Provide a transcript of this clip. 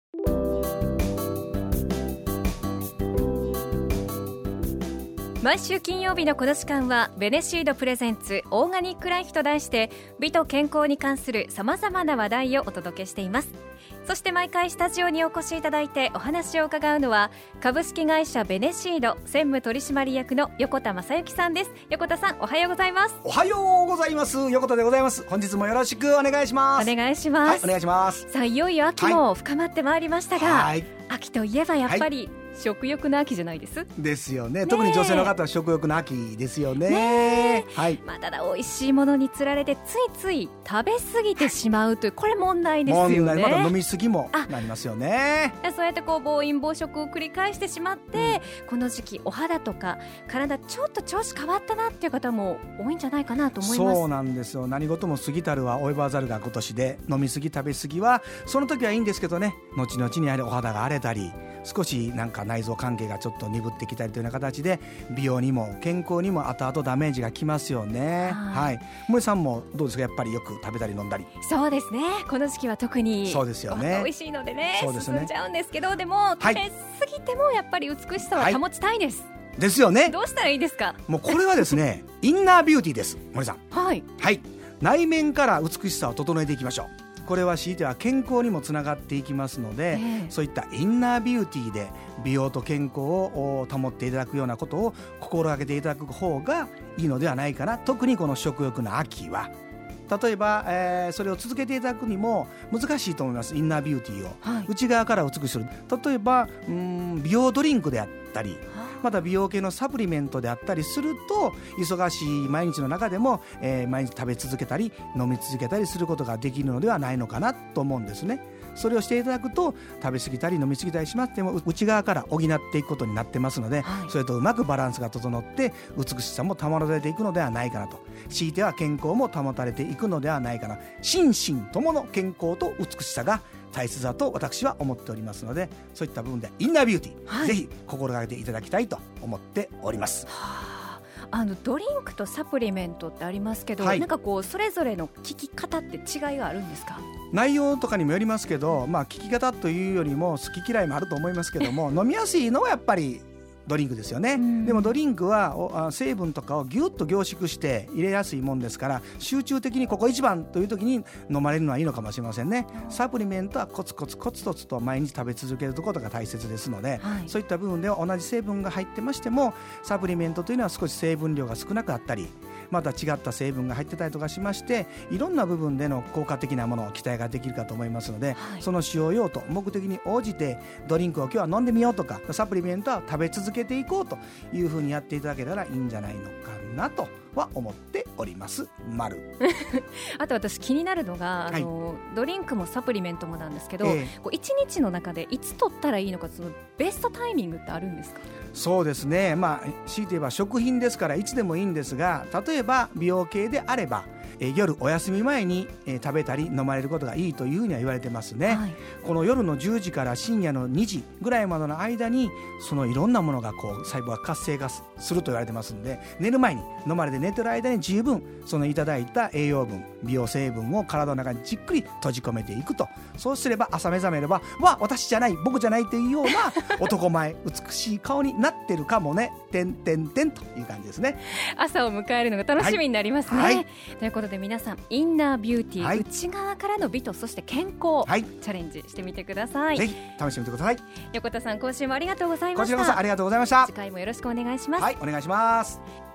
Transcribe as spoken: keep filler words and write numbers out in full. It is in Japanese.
毎週金曜日のこの時間はベネシードプレゼンツオーガニックライフと題して美と健康に関するさまざまな話題をお届けしています。そして毎回スタジオにお越しいただいてお話を伺うのは株式会社ベネシード専務取締役の横田正幸さんです。横田さん、おはようございます。 おはようございます。横田でございます。本日もよろしくお願いします。 お願いします。 はい、お願いします。 さあ、いよいよ秋も深まってまいりましたが、 はい、 秋といえばやっぱり、はい、食欲の秋じゃないですですよね。特に女性の方は食欲の秋ですよね。 ね、 はい、 まあ、ただ美味しいものにつられてついつい食べ過ぎてしまうという、これ問題ですよね。 問題、まだ飲み過ぎもなりますよね。 そうやってこう暴飲暴食を繰り返してしまって、うん、この時期お肌とか体ちょっと調子変わったなっていう方も多いんじゃないかなと思います。 そうなんですよ。何事も過ぎたるは及ばざるが今年で、飲み過ぎ食べ過ぎはその時はいいんですけどね、後々にやはりお肌が荒れたり少しなんか内臓関係がちょっと鈍ってきたりというような形で美容にも健康にも後々ダメージがきますよね。はい、萌さんもどうですか？やっぱりよく食べたり飲んだり。 そうですね、この時期は特にそうですよね。 美味しいのでね、 そうですね、 進んじゃうんですけど、でも食べ過ぎてもやっぱり美しさは保ちたいです、はい、 ですよね。 どうしたらいいですか？ もうこれはですねインナービューティーです。森さん、 はい、 はい、内面から美しさを整えていきましょう。これは強いては健康にもつながっていきますので、えー、そういったインナービューティーで美容と健康を保っていただくようなことを心がけていただく方がいいのではないかな。特にこの食欲の秋は例えば、えー、それを続けていただくにも難しいと思います。インナービューティーを、はい、内側から美しくする。例えばうーん美容ドリンクであったり、また美容系のサプリメントであったりすると忙しい毎日の中でも、えー、毎日食べ続けたり飲み続けたりすることができるのではないのかなと思うんですね。それをしていただくと食べ過ぎたり飲み過ぎたりしまっても内側から補っていくことになってますので、はい、それとうまくバランスが整って美しさも保たれていくのではないかなと。強いては健康も保たれていくのではないかな。心身ともの健康と美しさが大切だと私は思っておりますので、そういった部分でインナービューティー、はい、ぜひ心がけていただきたいと思っております。 はあ、あのドリンクとサプリメントってありますけど、はい、なんかこうそれぞれの効き方って違いがあるんですか？ 内容とかにもよりますけど、まあ、効き方というよりも好き嫌いもあると思いますけども飲みやすいのはやっぱりドリンクですよね、うん、でもドリンクは成分とかをギュッと凝縮して入れやすいもんですから、集中的にここ一番という時に飲まれるのはいいのかもしれませんね。サプリメントはコツコツコツコツと毎日食べ続けることが大切ですので、はい、そういった部分では同じ成分が入ってましてもサプリメントというのは少し成分量が少なくあったり、また違った成分が入ってたりとかしまして、いろんな部分での効果的なものを期待ができるかと思いますので、はい、その使用用途目的に応じてドリンクを今日は飲んでみようとか、サプリメントは食べ続けていこうというふうにやっていただけたらいいんじゃないのかなとは思っております。丸あと私気になるのが、あの、はい、ドリンクもサプリメントもなんですけど、えー、こういちにちの中でいつ取ったらいいのか、そのベストタイミングってあるんですか？ そうですね、まあ強いて言えば食品ですからいつでもいいんですが、例えば美容系であればえ夜お休み前に、えー、食べたり飲まれることがいいというふうには言われてますね、はい、この夜のじゅうじから深夜のにじぐらいまでの間にそのいろんなものがこう細胞が活性化すると言われてますので、寝る前に飲まれて寝てる間に十分そのいただいた栄養分美容成分を体の中にじっくり閉じ込めていくと。そうすれば朝目覚めればわ私じゃない僕じゃないというような男前美しい顔になってるかもねてんてんてんという感じですね。 朝を迎えるのが楽しみになりますね、はいはい、ということで皆さんインナービューティー、はい、内側からの美とそして健康、はい、チャレンジしてみてください。 ぜひ試してみてください。 横田さん、今週もありがとうございました。 今週こそありがとうございました。 次回もよろしくお願いします。 はい、お願いします。